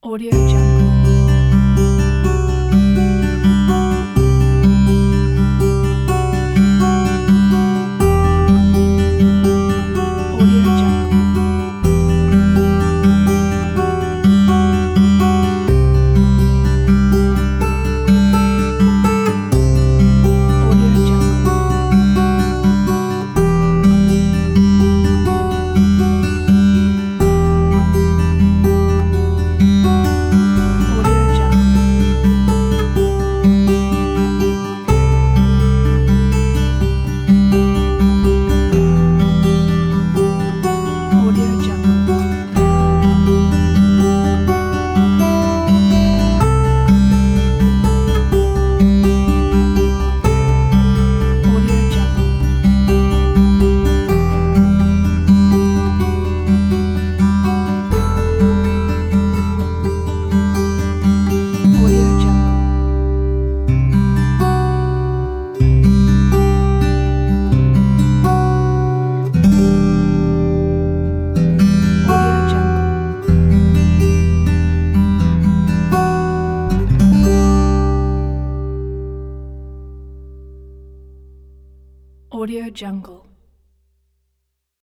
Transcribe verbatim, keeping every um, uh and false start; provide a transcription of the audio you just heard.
Audio Jungle. Audio Jungle. Audio Jungle. Audio Jungle. Audio Jungle. Audio Jungle. Audio Jungle. Audio Jungle. Audio Jungle.